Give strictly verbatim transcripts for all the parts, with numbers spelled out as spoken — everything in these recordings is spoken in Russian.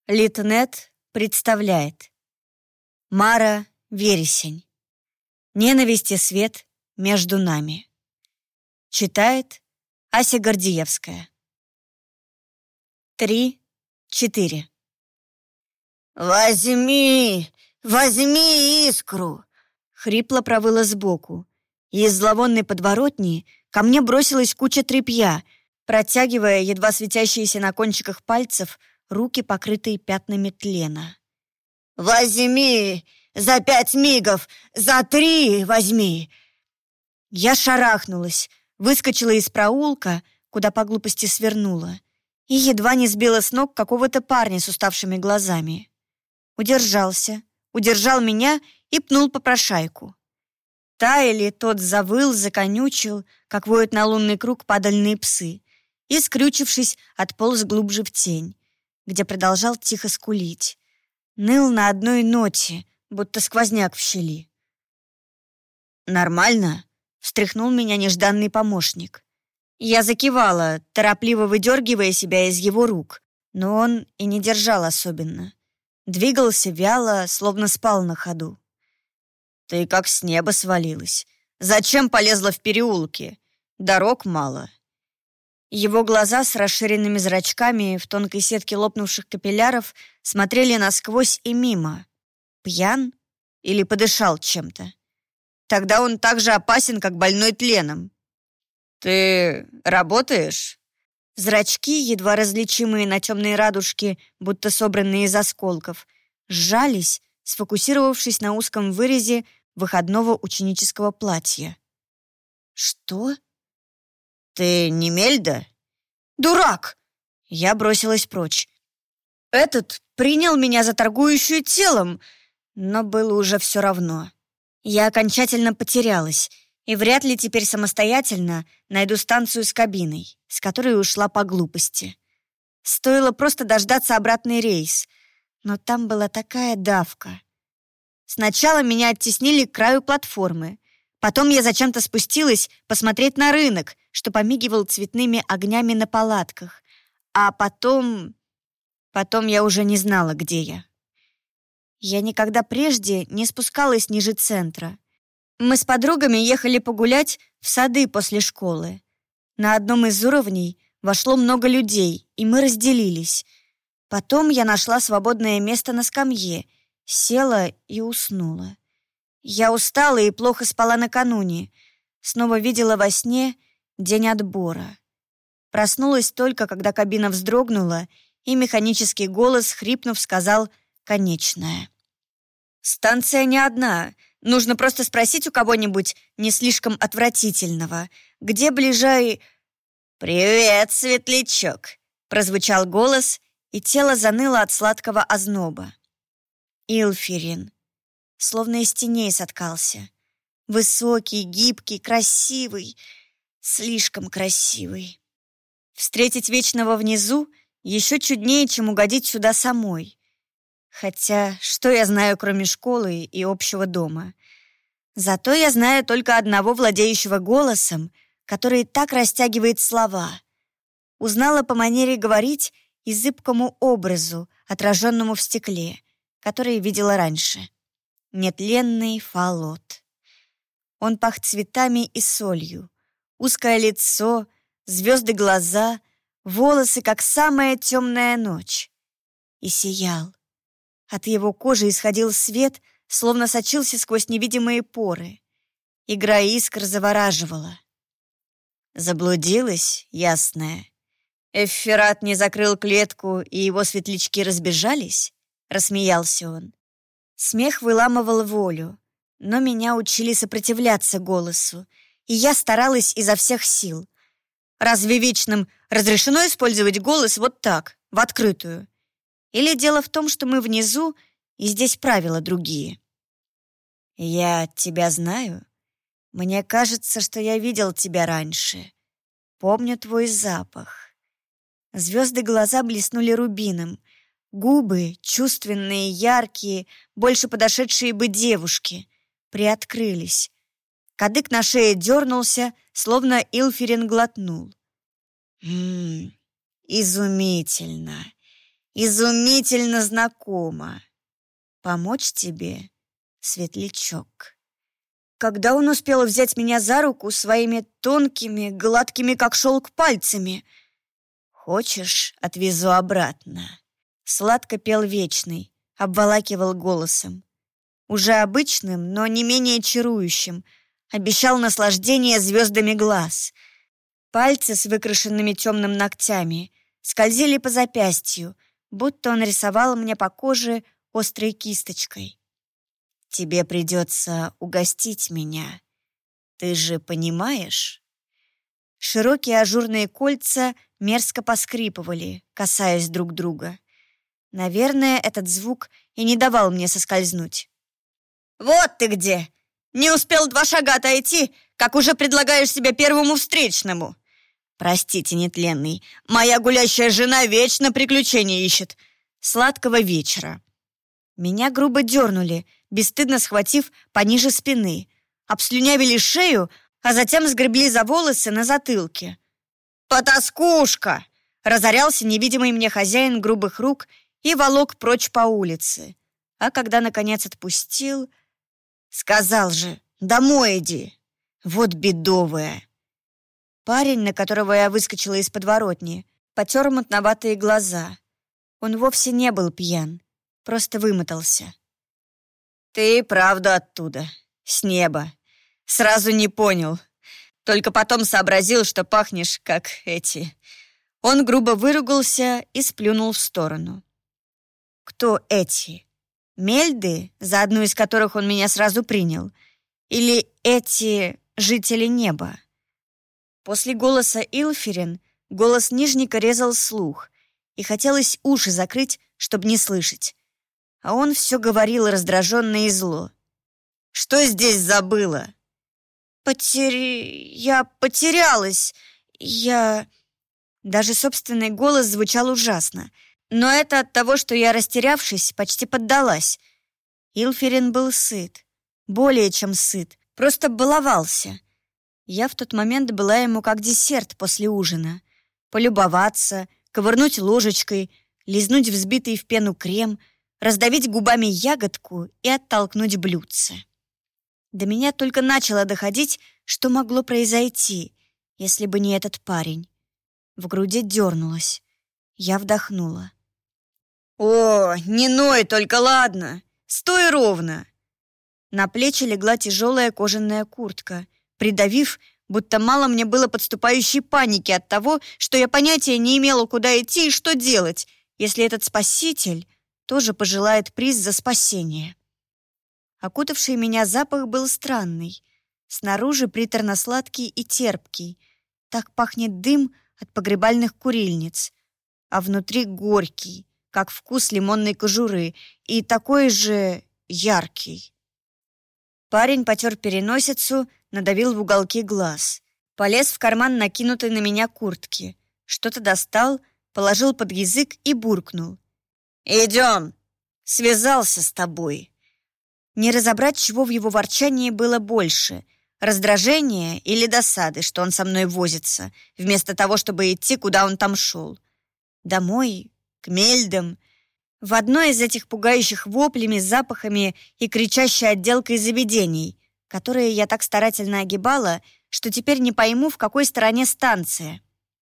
Литнет представляет. Мара Вересень. Ненависть и свет между нами. Читает Ася Гордиевская. Три, четыре. «Возьми, возьми искру!» Хрипло провыло сбоку, и из зловонной подворотни ко мне бросилась куча тряпья, протягивая едва светящиеся на кончиках пальцев руки, покрытые пятнами тлена. «Возьми! За пять мигов! За три возьми!» Я шарахнулась, выскочила из проулка, куда по глупости свернула, и едва не сбила с ног какого-то парня с уставшими глазами. Удержался, удержал меня и пнул попрошайку. Та или тот завыл, законючил, как воют на лунный круг падальные псы, и, скрючившись, отполз глубже в тень, где продолжал тихо скулить. Ныл на одной ноте, будто сквозняк в щели. «Нормально?» — встряхнул меня нежданный помощник. Я закивала, торопливо выдергивая себя из его рук, но он и не держал особенно. Двигался вяло, словно спал на ходу. «Ты как с неба свалилась. Зачем полезла в переулки? Дорог мало». Его глаза с расширенными зрачками в тонкой сетке лопнувших капилляров смотрели насквозь и мимо. Пьян или подышал чем-то? Тогда он так же опасен, как больной тленом. «Ты работаешь?» Зрачки, едва различимые на темной радужке, будто собранные из осколков, сжались, сфокусировавшись на узком вырезе выходного ученического платья. «Что?» «Ты не Мельда?» «Дурак!» Я бросилась прочь. Этот принял меня за торгующую телом, но было уже все равно. Я окончательно потерялась и вряд ли теперь самостоятельно найду станцию с кабиной, с которой ушла по глупости. Стоило просто дождаться обратный рейс, но там была такая давка. Сначала меня оттеснили к краю платформы, потом я зачем-то спустилась посмотреть на рынок, что помигивал цветными огнями на палатках, а потом... Потом я уже не знала, где я. Я никогда прежде не спускалась ниже центра. Мы с подругами ехали погулять в сады после школы. На одном из уровней вошло много людей, и мы разделились. Потом я нашла свободное место на скамье, села и уснула. Я устала и плохо спала накануне. Снова видела во сне день отбора. Проснулась только, когда кабина вздрогнула, и механический голос, хрипнув, сказал «конечная». «Станция не одна. Нужно просто спросить у кого-нибудь не слишком отвратительного, где ближай...» «Привет, светлячок!» — прозвучал голос, и тело заныло от сладкого озноба. Илфирин. Словно из теней соткался. Высокий, гибкий, красивый. Слишком красивый. Встретить вечного внизу еще чуднее, чем угодить сюда самой. Хотя, что я знаю, кроме школы и общего дома? Зато я знаю только одного владеющего голосом, который так растягивает слова. Узнала по манере говорить и зыбкому образу, отраженному в стекле, который видела раньше. Нетленный Фалот. Он пах цветами и солью. Узкое лицо, звезды глаза, волосы, как самая темная ночь. И сиял. От его кожи исходил свет, словно сочился сквозь невидимые поры. Игра искр завораживала. Заблудилась, ясная. Эфферат не закрыл клетку, и его светлячки разбежались? Рассмеялся он. Смех выламывал волю, но меня учили сопротивляться голосу, и я старалась изо всех сил. Разве вечным разрешено использовать голос вот так, в открытую? Или дело в том, что мы внизу, и здесь правила другие? Я тебя знаю. Мне кажется, что я видел тебя раньше. Помню твой запах. Звезды глаза блеснули рубином. Губы, чувственные, яркие, больше подошедшие бы девушки, приоткрылись. Кадык на шее дернулся, словно Илфирин глотнул. Ммм, изумительно. изумительно знакомо. Помочь тебе, светлячок. Когда он успел взять меня за руку своими тонкими, гладкими, как шелк, пальцами? Хочешь, отвезу обратно? Сладко пел Вечный, обволакивал голосом. Уже обычным, но не менее чарующим. Обещал наслаждение звездами глаз. Пальцы с выкрашенными темным ногтями скользили по запястью, будто он рисовал мне по коже острой кисточкой. Тебе придется угостить меня. Ты же понимаешь? Широкие ажурные кольца мерзко поскрипывали, касаясь друг друга. Наверное, этот звук и не давал мне соскользнуть. «Вот ты где! Не успел два шага отойти, как уже предлагаешь себя первому встречному. Простите, нетленный, моя гулящая жена вечно приключения ищет. Сладкого вечера». Меня грубо дернули, бесстыдно схватив пониже спины, обслюнявили шею, а затем сгребли за волосы на затылке. «Потаскушка!» — разорялся невидимый мне хозяин грубых рук и волок прочь по улице. А когда, наконец, отпустил, сказал же: «Домой иди!» Вот бедовая. Парень, на которого я выскочила из подворотни, потер мутноватые глаза. Он вовсе не был пьян, просто вымотался. «Ты правда оттуда, с неба. Сразу не понял. Только потом сообразил, что пахнешь, как эти». Он грубо выругался и сплюнул в сторону. «Кто эти? Мельды, за одну из которых он меня сразу принял? Или эти жители неба?» После голоса Илферин голос Нижника резал слух, и хотелось уши закрыть, чтобы не слышать. А он все говорил раздраженно и зло. «Что здесь забыла?» «Потери... я потерялась. Я...» Даже собственный голос звучал ужасно. Но это от того, что я, растерявшись, почти поддалась. Илферин был сыт. Более чем сыт. Просто баловался. Я в тот момент была ему как десерт после ужина. Полюбоваться, ковырнуть ложечкой, лизнуть взбитый в пену крем, раздавить губами ягодку и оттолкнуть блюдце. До меня только начало доходить, что могло произойти, если бы не этот парень. В груди дернулось. Я вдохнула. «О, не ной, только ладно! Стой ровно!» На плечи легла тяжелая кожаная куртка, придавив, будто мало мне было подступающей паники от того, что я понятия не имела, куда идти и что делать, если этот спаситель тоже пожелает приз за спасение. Окутавший меня запах был странный. Снаружи приторно-сладкий и терпкий. Так пахнет дым от погребальных курильниц. А внутри горький, как вкус лимонной кожуры, и такой же яркий. Парень потер переносицу, надавил в уголки глаз. Полез в карман накинутой на меня куртки. Что-то достал, положил под язык и буркнул. «Идем! Связался с тобой!» Не разобрать, чего в его ворчании было больше — раздражения или досады, что он со мной возится, вместо того, чтобы идти, куда он там шел. Домой, к Мельдам, в одной из этих пугающих воплями, запахами и кричащей отделкой заведений, которые я так старательно огибала, что теперь не пойму, в какой стороне станция.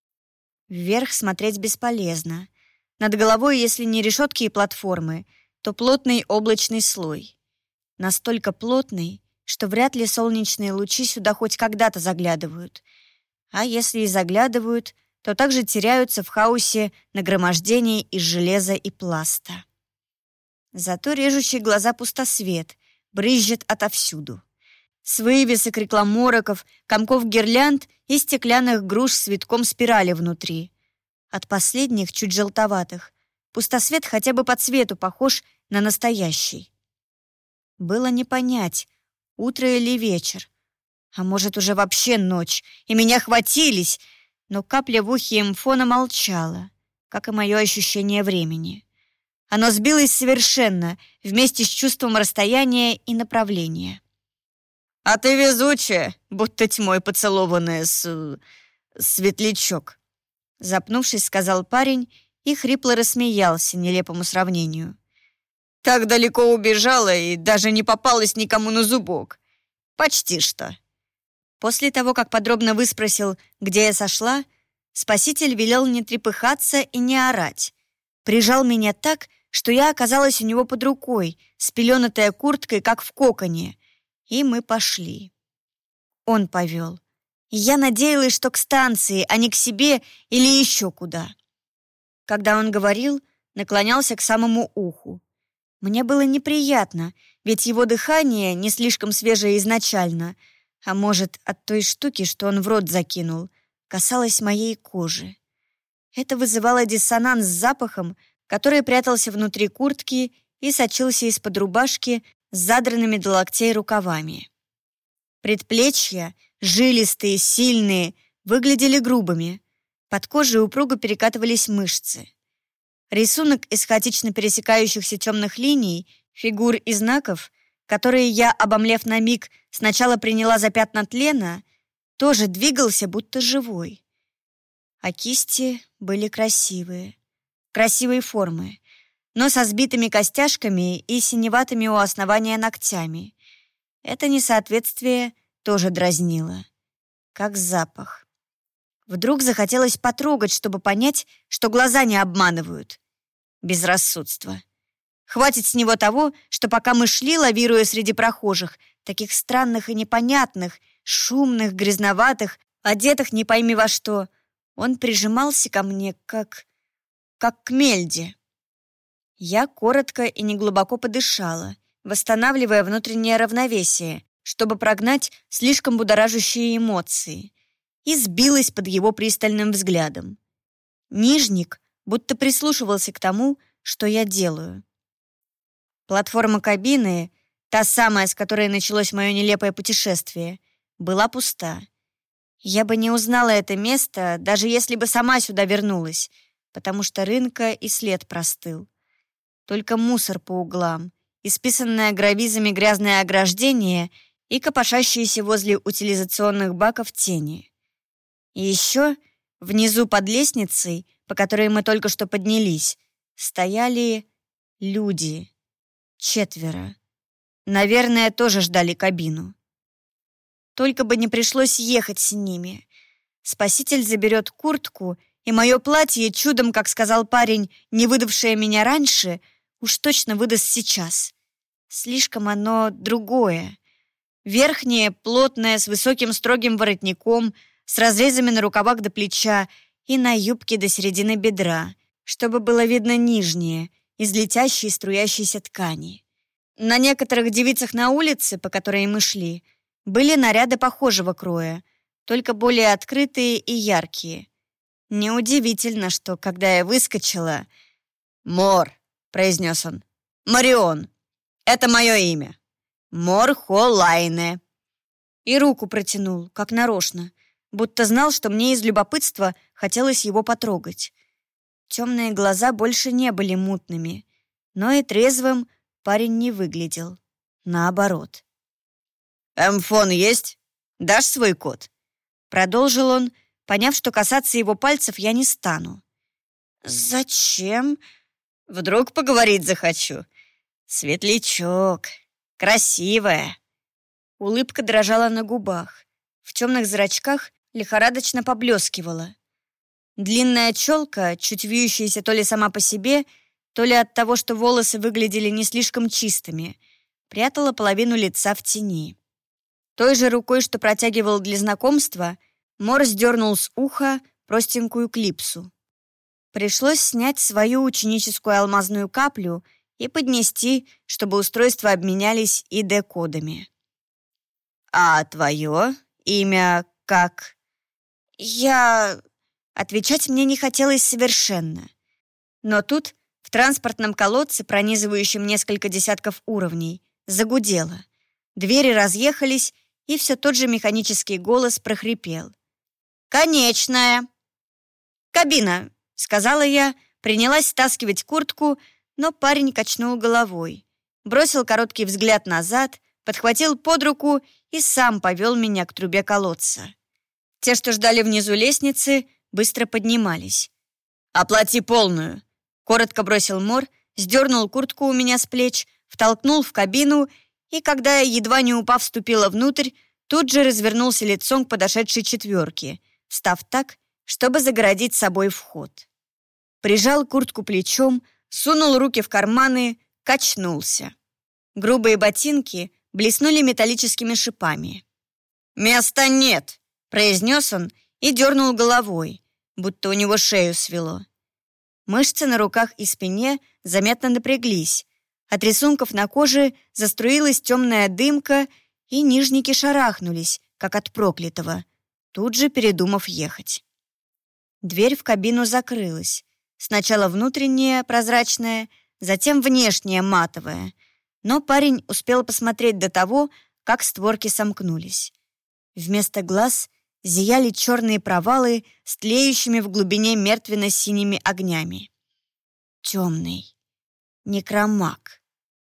Вверх смотреть бесполезно. Над головой, если не решетки и платформы, то плотный облачный слой. Настолько плотный, что вряд ли солнечные лучи сюда хоть когда-то заглядывают. А если и заглядывают, то также теряются в хаосе нагромождений из железа и пласта. Зато режущий глаза пустосвет брызжет отовсюду. С вывесок, рекламороков, комков гирлянд и стеклянных груш с витком спирали внутри. От последних, чуть желтоватых, пустосвет хотя бы по цвету похож на настоящий. Было не понять, утро или вечер, а может, уже вообще ночь, и меня хватились, но капля в ухе эмфона молчала, как и мое ощущение времени. Оно сбилось совершенно, вместе с чувством расстояния и направления. «А ты везучая, будто тьмой поцелованная с... светлячок», запнувшись, сказал парень и хрипло рассмеялся нелепому сравнению. «Так далеко убежала и даже не попалась никому на зубок. Почти что». После того, как подробно выспросил, где я сошла, спаситель велел не трепыхаться и не орать. Прижал меня так, что я оказалась у него под рукой, спеленатая курткой, как в коконе, и мы пошли. Он повел. И я надеялась, что к станции, а не к себе или еще куда. Когда он говорил, наклонялся к самому уху. Мне было неприятно, ведь его дыхание не слишком свежее изначально, а может, от той штуки, что он в рот закинул, касалось моей кожи. Это вызывало диссонанс с запахом, который прятался внутри куртки и сочился из-под рубашки с задранными до локтей рукавами. Предплечья, жилистые, сильные, выглядели грубыми. Под кожей упруго перекатывались мышцы. Рисунок из хаотично пересекающихся темных линий, фигур и знаков, которые я, обомлев на миг, сначала приняла за пятна тлена, тоже двигался, будто живой. А кисти были красивые. Красивой формы, но со сбитыми костяшками и синеватыми у основания ногтями. Это несоответствие тоже дразнило. Как запах. Вдруг захотелось потрогать, чтобы понять, что глаза не обманывают. Безрассудство. Хватит с него того, что пока мы шли, лавируя среди прохожих, таких странных и непонятных, шумных, грязноватых, одетых не пойми во что, он прижимался ко мне, как... как к мельде. Я коротко и неглубоко подышала, восстанавливая внутреннее равновесие, чтобы прогнать слишком будоражащие эмоции, и сбилась под его пристальным взглядом. Нижник будто прислушивался к тому, что я делаю. Платформа кабины, та самая, с которой началось мое нелепое путешествие, была пуста. Я бы не узнала это место, даже если бы сама сюда вернулась, потому что рынка и след простыл. Только мусор по углам, исписанное гравизами грязное ограждение и копошащиеся возле утилизационных баков тени. И еще внизу под лестницей, по которой мы только что поднялись, стояли люди. Четверо. Наверное, тоже ждали кабину. Только бы не пришлось ехать с ними. Спаситель заберет куртку, и мое платье, чудом, как сказал парень, не выдавшее меня раньше, уж точно выдаст сейчас. Слишком оно другое. Верхнее, плотное, с высоким строгим воротником, с разрезами на рукавах до плеча и на юбке до середины бедра, чтобы было видно нижнее, из летящей струящейся ткани. На некоторых девицах на улице, по которой мы шли, были наряды похожего кроя, только более открытые и яркие. Неудивительно, что, когда я выскочила... «Мор», — произнес он, — «Марион, это мое имя. Мор Холлайне». И руку протянул, как нарочно, будто знал, что мне из любопытства хотелось его потрогать. Темные глаза больше не были мутными, но и трезвым парень не выглядел. Наоборот. «Эмфон есть? Дашь свой код?» Продолжил он, поняв, что касаться его пальцев я не стану. «Зачем?» «Вдруг поговорить захочу. Светлячок. Красивая». Улыбка дрожала на губах. В темных зрачках лихорадочно поблескивала. Длинная челка, чуть вьющаяся то ли сама по себе, то ли от того, что волосы выглядели не слишком чистыми, прятала половину лица в тени. Той же рукой, что протягивал для знакомства, Мор сдернул с уха простенькую клипсу. Пришлось снять свою ученическую алмазную каплю и поднести, чтобы устройства обменялись и дэ-кодами. «А твое имя как?» «Я...» Отвечать мне не хотелось совершенно. Но тут, в транспортном колодце, пронизывающем несколько десятков уровней, загудело. Двери разъехались, и все тот же механический голос прохрипел. «Конечная!» «Кабина!» — сказала я, принялась стаскивать куртку, но парень качнул головой, бросил короткий взгляд назад, подхватил под руку и сам повел меня к трубе колодца. Те, что ждали внизу лестницы, быстро поднимались. «Оплати полную!» — коротко бросил Мор, сдернул куртку у меня с плеч, втолкнул в кабину, и, когда я, едва не упав, вступила внутрь, тут же развернулся лицом к подошедшей четверке, встав так, чтобы загородить собой вход. Прижал куртку плечом, сунул руки в карманы, качнулся. Грубые ботинки блеснули металлическими шипами. «Места нет!» — произнес он и дернул головой, будто у него шею свело. Мышцы на руках и спине заметно напряглись. От рисунков на коже заструилась темная дымка, и нижники шарахнулись, как от проклятого, тут же передумав ехать. Дверь в кабину закрылась. Сначала внутренняя, прозрачная, затем внешняя, матовая. Но парень успел посмотреть до того, как створки сомкнулись. Вместо глаз зияли черные провалы с тлеющими в глубине мертвенно-синими огнями. Темный. Некромаг.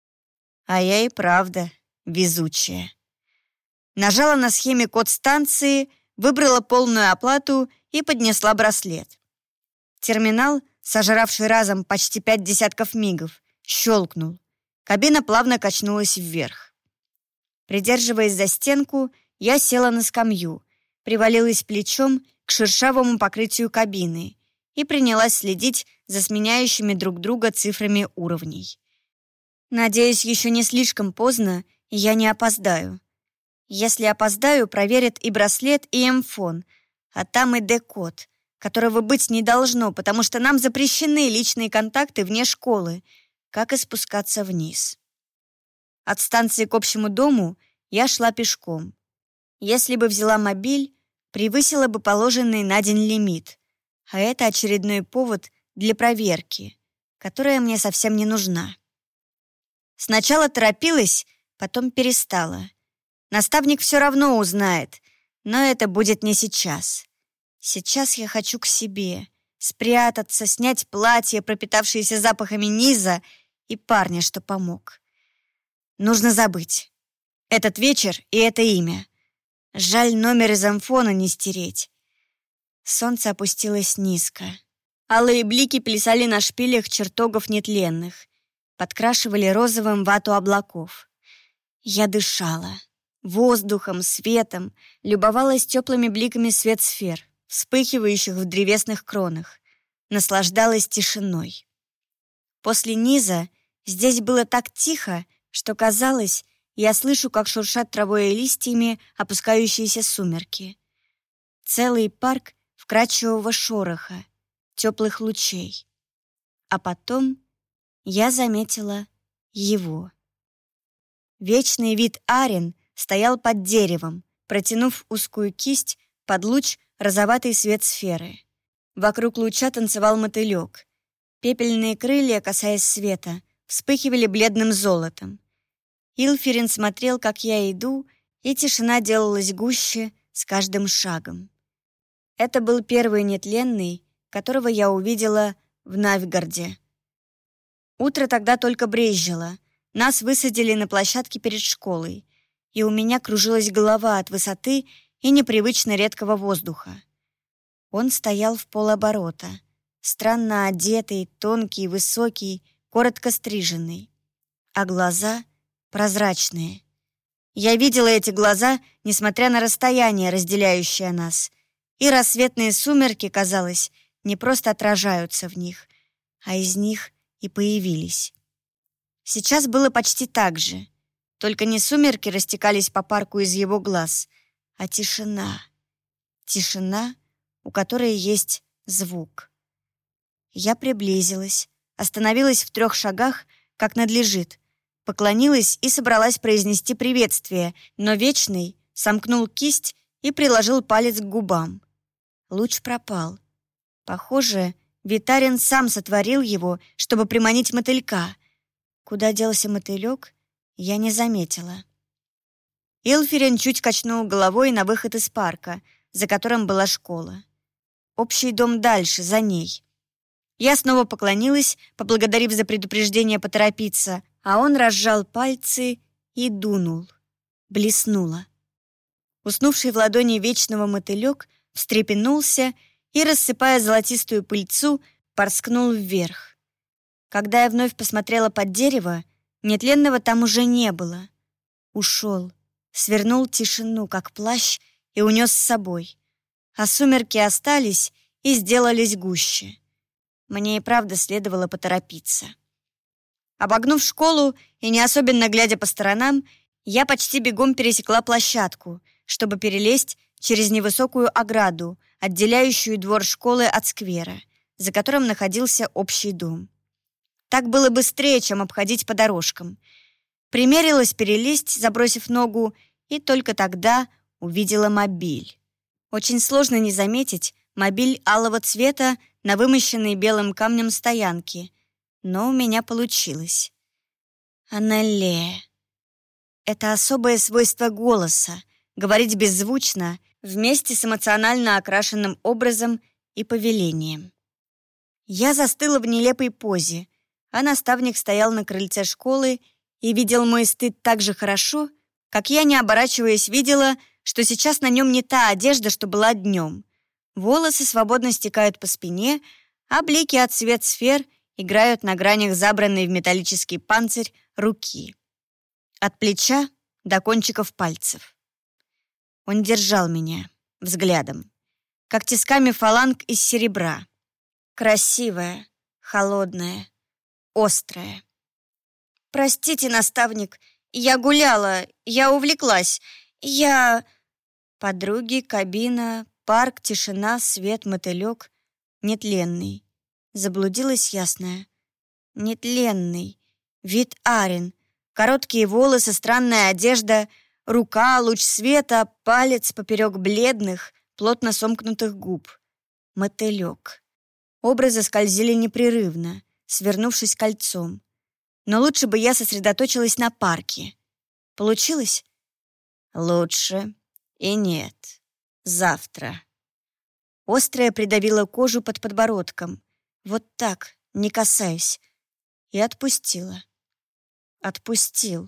А я и правда везучая. Нажала на схеме код станции, выбрала полную оплату и поднесла браслет. Терминал, сожравший разом почти пять десятков мигов, щелкнул. Кабина плавно качнулась вверх. Придерживаясь за стенку, я села на скамью, привалилась плечом к шершавому покрытию кабины и принялась следить за сменяющими друг друга цифрами уровней. Надеюсь, еще не слишком поздно, и я не опоздаю. Если опоздаю, проверят и браслет, и эмфон, а там и Д-код, которого быть не должно, потому что нам запрещены личные контакты вне школы, как и спускаться вниз. От станции к общему дому я шла пешком. Если бы взяла мобиль, превысила бы положенный на день лимит, а это очередной повод для проверки, которая мне совсем не нужна. Сначала торопилась, потом перестала. Наставник все равно узнает, но это будет не сейчас. Сейчас я хочу к себе, спрятаться, снять платье, пропитавшееся запахами низа, и парня, что помог. Нужно забыть. Этот вечер и это имя. Жаль, номер из амфона не стереть. Солнце опустилось низко. Алые блики плясали на шпилях чертогов нетленных, подкрашивали розовым вату облаков. Я дышала. Воздухом, светом, любовалась теплыми бликами светсфер, вспыхивающих в древесных кронах, наслаждалась тишиной. После низа здесь было так тихо, что казалось, я слышу, как шуршат травой и листьями опускающиеся сумерки. Целый парк вкрадчивого шороха, теплых лучей. А потом я заметила его. Вечный вид Арен стоял под деревом, протянув узкую кисть под луч розоватой свет сферы. Вокруг луча танцевал мотылек. Пепельные крылья, касаясь света, вспыхивали бледным золотом. Илферин смотрел, как я иду, и тишина делалась гуще с каждым шагом. Это был первый нетленный, которого я увидела в Навгарде. Утро тогда только брезжило. Нас высадили на площадке перед школой, и у меня кружилась голова от высоты и непривычно редкого воздуха. Он стоял в полоборота, странно одетый, тонкий, высокий, коротко стриженный, а глаза прозрачные. Я видела эти глаза, несмотря на расстояние, разделяющее нас, и рассветные сумерки, казалось, не просто отражаются в них, а из них и появились. Сейчас было почти так же, только не сумерки растекались по парку из его глаз, а тишина. Тишина, у которой есть звук. Я приблизилась, остановилась в трех шагах, как надлежит, поклонилась и собралась произнести приветствие, но Вечный сомкнул кисть и приложил палец к губам. Луч пропал. Похоже, Витарин сам сотворил его, чтобы приманить мотылька. Куда делся мотылек, я не заметила. Илферин чуть качнул головой на выход из парка, за которым была школа. Общий дом дальше, за ней. Я снова поклонилась, поблагодарив за предупреждение поторопиться, а он разжал пальцы и дунул. Блеснуло. Уснувший в ладони Вечного мотылек встрепенулся и, рассыпая золотистую пыльцу, порскнул вверх. Когда я вновь посмотрела под дерево, нетленного там уже не было. Ушел, свернул тишину, как плащ, и унес с собой. А сумерки остались и сделались гуще. Мне и правда следовало поторопиться. Обогнув школу и не особенно глядя по сторонам, я почти бегом пересекла площадку, чтобы перелезть через невысокую ограду, отделяющую двор школы от сквера, за которым находился общий дом. Так было быстрее, чем обходить по дорожкам. Примерилась перелезть, забросив ногу, и только тогда увидела мобиль. Очень сложно не заметить мобиль алого цвета на вымощенной белым камнем стоянке, но у меня получилось. Аннелле. Это особое свойство голоса — говорить беззвучно, вместе с эмоционально окрашенным образом и повелением. Я застыла в нелепой позе, а наставник стоял на крыльце школы и видел мой стыд так же хорошо, как я, не оборачиваясь, видела, что сейчас на нем не та одежда, что была днем. Волосы свободно стекают по спине, а блики от свет сфер играют на гранях забранной в металлический панцирь руки. От плеча до кончиков пальцев. Он держал меня взглядом, как тисками фаланг из серебра. Красивая, холодная, острая. «Простите, наставник, я гуляла, я увлеклась, я...» Подруги, кабина, парк, тишина, свет, мотылек. Нетленный. Заблудилась ясная. Нетленный. Вид Арен. Короткие волосы, странная одежда, рука, луч света, палец поперек бледных, плотно сомкнутых губ. Мотылек. Образы скользили непрерывно, свернувшись кольцом. Но лучше бы я сосредоточилась на парке. Получилось? Лучше и нет. Завтра. Острая придавила кожу под подбородком. Вот так, не касаясь. И отпустила. Отпустил.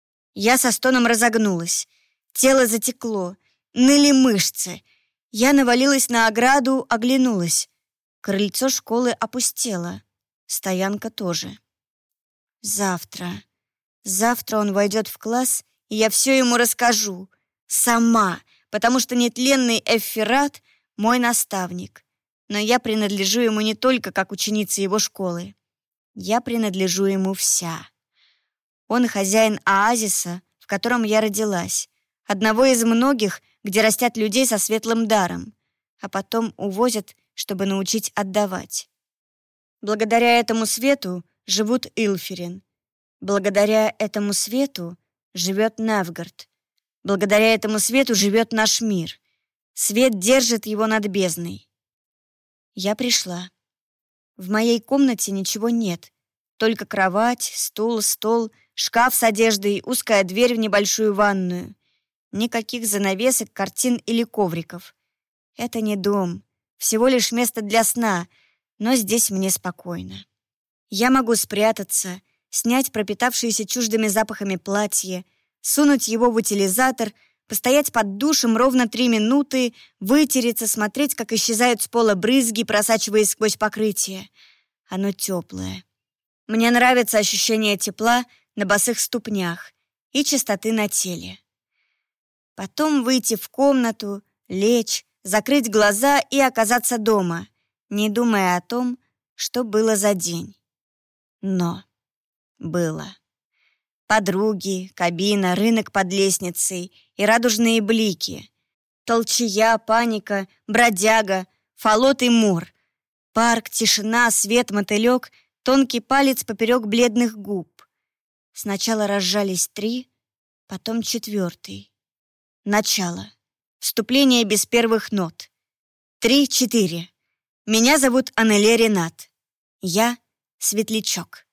Я со стоном разогнулась. Тело затекло. Ныли мышцы. Я навалилась на ограду, оглянулась. Крыльцо школы опустело. Стоянка тоже. Завтра. Завтра он войдет в класс, и я все ему расскажу. Сама. Потому что нетленный Эффират — мой наставник. Но я принадлежу ему не только как ученица его школы. Я принадлежу ему вся. Он хозяин оазиса, в котором я родилась, одного из многих, где растят людей со светлым даром, а потом увозят, чтобы научить отдавать. Благодаря этому свету живут Илферин. Благодаря этому свету живет Навгард. Благодаря этому свету живет наш мир. Свет держит его над бездной. Я пришла. В моей комнате ничего нет. Только кровать, стул, стол, шкаф с одеждой, узкая дверь в небольшую ванную. Никаких занавесок, картин или ковриков. Это не дом. Всего лишь место для сна, но здесь мне спокойно. Я могу спрятаться, снять пропитавшиеся чуждыми запахами платье, сунуть его в утилизатор, постоять под душем ровно три минуты, вытереться, смотреть, как исчезают с пола брызги, просачиваясь сквозь покрытие. Оно теплое. Мне нравится ощущение тепла на босых ступнях и чистоты на теле. Потом выйти в комнату, лечь, закрыть глаза и оказаться дома, не думая о том, что было за день. Но было. Подруги, кабина, рынок под лестницей и радужные блики. Толчья, паника, бродяга, фалот и мор. Парк, тишина, свет, мотылек, тонкий палец поперек бледных губ. Сначала разжались три, потом четвертый. Начало. Вступление без первых нот. Три-четыре. Меня зовут Аннелле Ренат. Я — Светлячок.